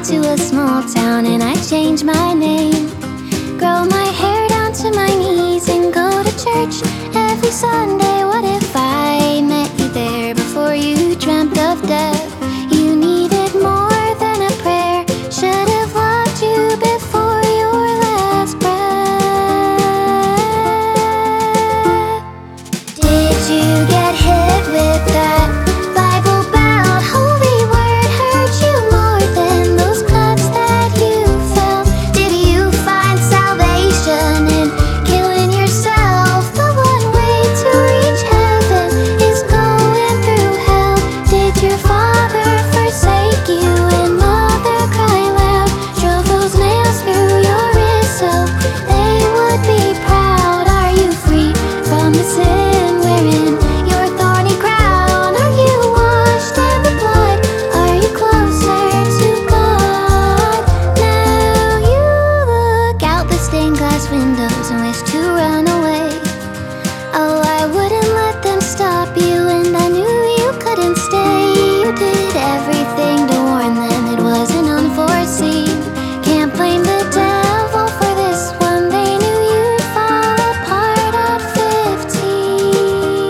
to a small town and I change my name. Grow my hair down to my knees and go to church every Sunday. What if I met you there before you dreamt of death? You needed more than a prayer. Should have loved you before your last breath. Did you get hit with that Bible-bound holy word? Hurt you more than those cuts that you felt? Did you find salvation in killing yourself? The one way to reach heaven is going through hell. Did your father forsake you and mother cry loud? Drove those nails through your wrist so they would be proud. Are you free from the sin wearing your thorny crown? Are you washed in the blood? Are you closer to God? Now you look out the stained glass windows and wish to run away. Oh, I wouldn't let them stop you, and I knew you couldn't stay. You did everything to warn them, it wasn't unforeseen. Can't blame the devil for this one, they knew you'd fall apart at 15.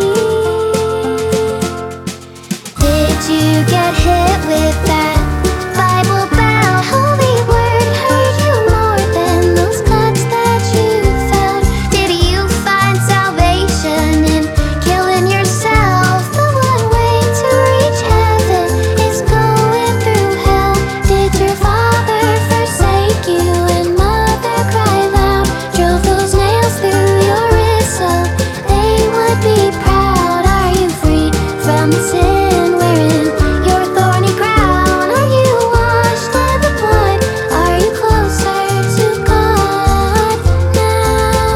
Did you get hit with that Bible-bound holy word? Hurt you more than those cuts that you felt? Did you find salvation in killing yourself? The one way to reach heaven is going through hell. Did your father forsake you and mother cry loud? Drove those nails through your wrist so they would be proud. Are you free from the sin wearing your thorny crown? Are you washed in the blood? Are you closer to God now?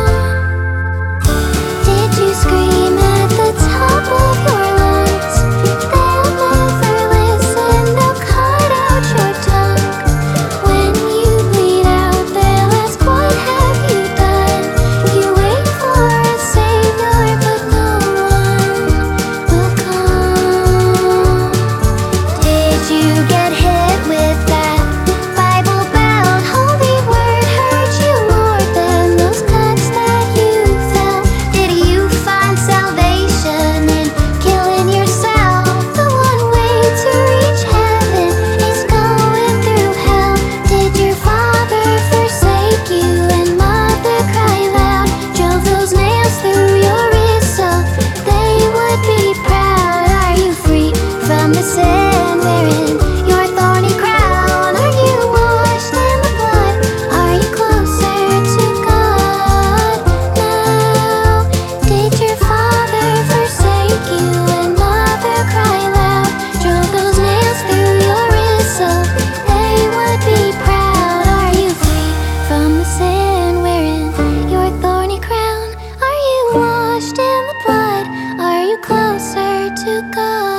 Did you scream at the top of your lungs? They'll never listen, they'll cut out your tongue. When you bleed out, they'll ask, what have you done? You wait for a savior, but no one will come. Did you get hit with that Bible-bound holy word? Hurt you more than those cuts that you felt? Did you find salvation in killing yourself? The one way to reach heaven is going through hell. Did your father forsake you and mother cry loud? Drove those nails through your wrist so they would be proud. Are you free from the sin wearing your thorny crown? Are you washed in the blood? Are you closer to God now? Did your father forsake you and mother cry loud? Drove those nails through your wrist so they would be proud. Are you free from the sin wearing your thorny crown? Are you washed in the blood? Are you closer to God?